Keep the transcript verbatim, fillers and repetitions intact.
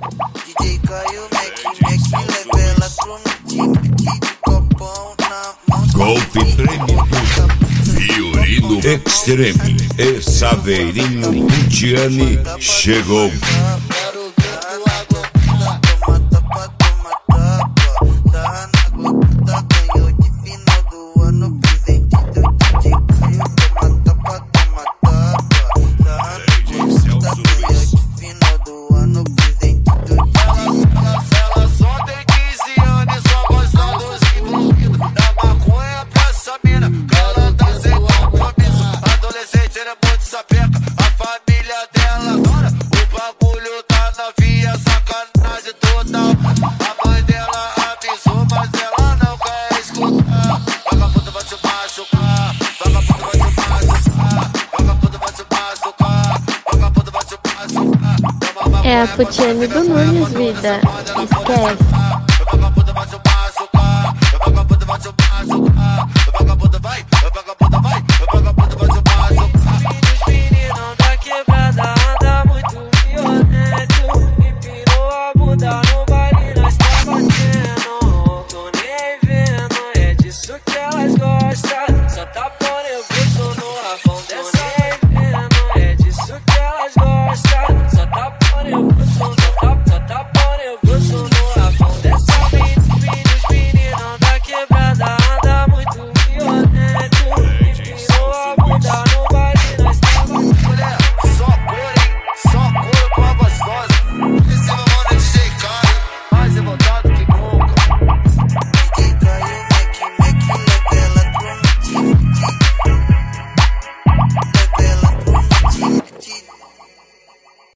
D J Caio, Mac, Mac, leva ela pro time de copão na mão. Golpe treme tudo, Fiorino Extreme e Saveirinho Putiani chegou. É a Putiani do Nunes, vida. Esquece.